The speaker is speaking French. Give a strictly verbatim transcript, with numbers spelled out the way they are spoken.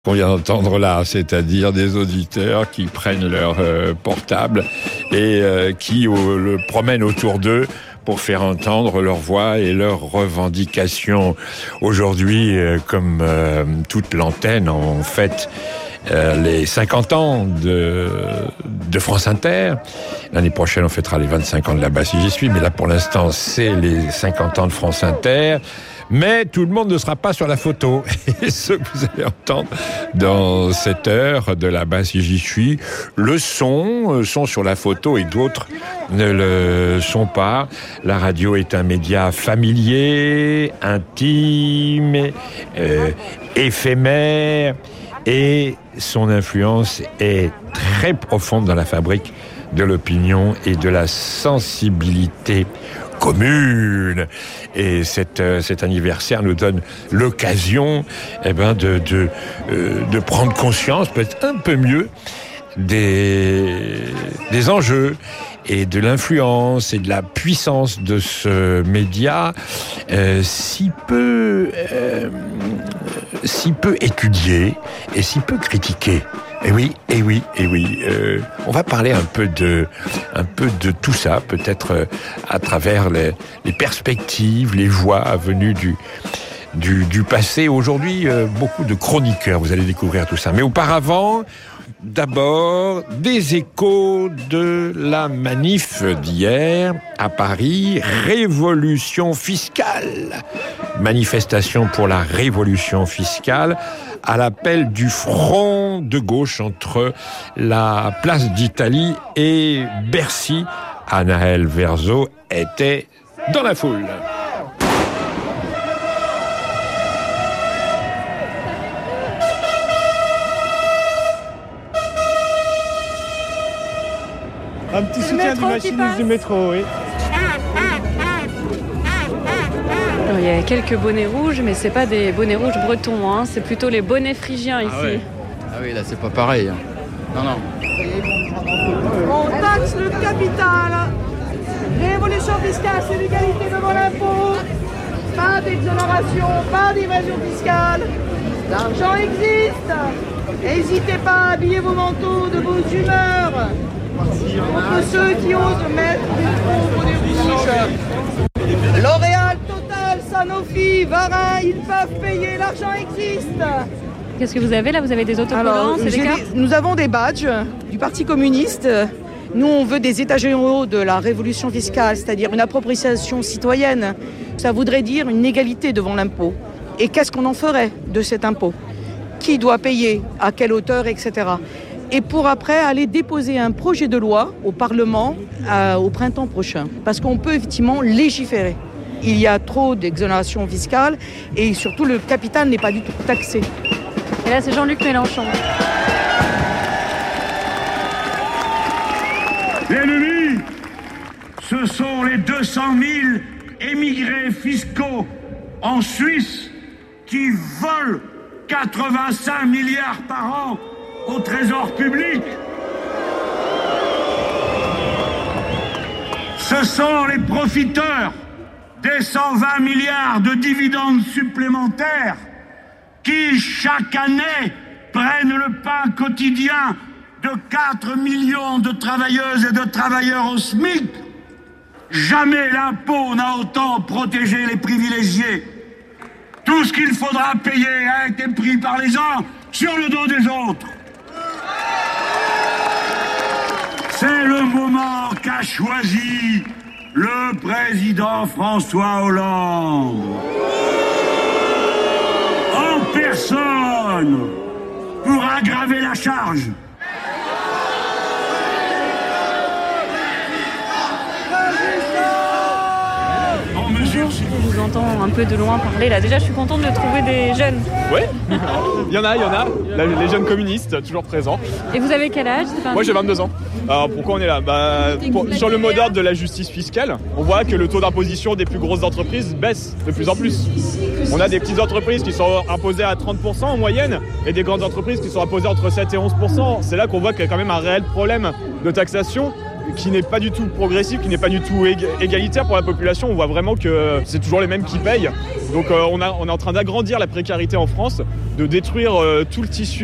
Qu'on vient d'entendre là, c'est-à-dire des auditeurs qui prennent leur euh, portable et euh, qui euh, le promènent autour d'eux pour faire entendre leur voix et leurs revendications. Aujourd'hui, euh, comme euh, toute l'antenne, en fait, euh, les cinquante ans de, de France Inter. L'année prochaine, on fêtera les vingt-cinq ans de là-bas si j'y suis, mais là, pour l'instant, c'est les cinquante ans de France Inter. Mais tout le monde ne sera pas sur la photo. Et ce que vous allez entendre dans cette heure de là-bas si j'y suis, le son, sont sur la photo et d'autres ne le sont pas. La radio est un média familier, intime, euh, éphémère, et son influence est très profonde dans la fabrique de l'opinion et de la sensibilité commune. Et cet, euh, cet anniversaire nous donne l'occasion eh ben, de, de, euh, de prendre conscience, peut-être un peu mieux, des, des enjeux et de l'influence et de la puissance de ce média euh, si peu euh, si peu étudié et si peu critiqué. Et oui, et oui, et oui. Euh, on va parler un peu de, un peu de tout ça, peut-être euh, à travers les, les perspectives, les voix venues du, du, du passé. Aujourd'hui, euh, beaucoup de chroniqueurs. Vous allez découvrir tout ça. Mais auparavant, d'abord, des échos de la manif d'hier à Paris. Révolution fiscale. Manifestation pour la révolution fiscale, à l'appel du front de gauche entre la place d'Italie et Bercy. Anaël Verzo était dans la foule. Un petit soutien du machiniste du métro, oui. Alors, il y a quelques bonnets rouges, mais c'est pas des bonnets rouges bretons, hein. C'est plutôt les bonnets phrygiens ici. Ah, ouais. Ah oui, là c'est pas pareil. Hein. Non, non. On taxe le capital. Révolution fiscale, c'est l'égalité devant l'impôt. Pas d'exonération, pas d'évasion fiscale. L'argent existe. N'hésitez pas à habiller vos manteaux de vos humeurs. Contre ceux qui osent mettre des pauvres des rouges. L'Oréal, Total, Sanofi, Varin, ils peuvent payer, l'argent existe. Qu'est-ce que vous avez là? Vous avez des autocollants? C'est des cartes? Nous avons des badges du Parti communiste. Nous, on veut des états généraux de la révolution fiscale, c'est-à-dire une appropriation citoyenne. Ça voudrait dire une égalité devant l'impôt. Et qu'est-ce qu'on en ferait de cet impôt? Qui doit payer? À quelle hauteur, et cetera. Et pour après aller déposer un projet de loi au Parlement euh, au printemps prochain. Parce qu'on peut effectivement légiférer. Il y a trop d'exonération fiscale et surtout le capital n'est pas du tout taxé. Et là, c'est Jean-Luc Mélenchon. L'ennemi, ce sont les deux cent mille émigrés fiscaux en Suisse qui volent quatre-vingt-cinq milliards par an au trésor public. Ce sont les profiteurs des cent vingt milliards de dividendes supplémentaires qui, chaque année, prennent le pain quotidien de quatre millions de travailleuses et de travailleurs au SMIC. Jamais l'impôt n'a autant protégé les privilégiés. Tout ce qu'il faudra payer a été pris par les uns sur le dos des autres. C'est le moment qu'a choisi le président François Hollande. En personne pour aggraver la charge. Je vous entends un peu de loin parler là. Déjà, je suis contente de trouver des jeunes. Oui, il y en a, il y en a. Là, les jeunes communistes, toujours présents. Et vous avez quel âge? Moi, j'ai vingt-deux ans. Alors, pourquoi on est là? bah, pour, Sur le mot d'ordre de la justice fiscale, on voit que le taux d'imposition des plus grosses entreprises baisse de plus en plus. On a des petites entreprises qui sont imposées à trente pour cent en moyenne et des grandes entreprises qui sont imposées entre sept et onze pour cent. C'est là qu'on voit qu'il y a quand même un réel problème de taxation qui n'est pas du tout progressif, qui n'est pas du tout ég- égalitaire pour la population. On voit vraiment que c'est toujours les mêmes qui payent. Donc euh, on, a, on est en train d'agrandir la précarité en France, de détruire euh, tout le tissu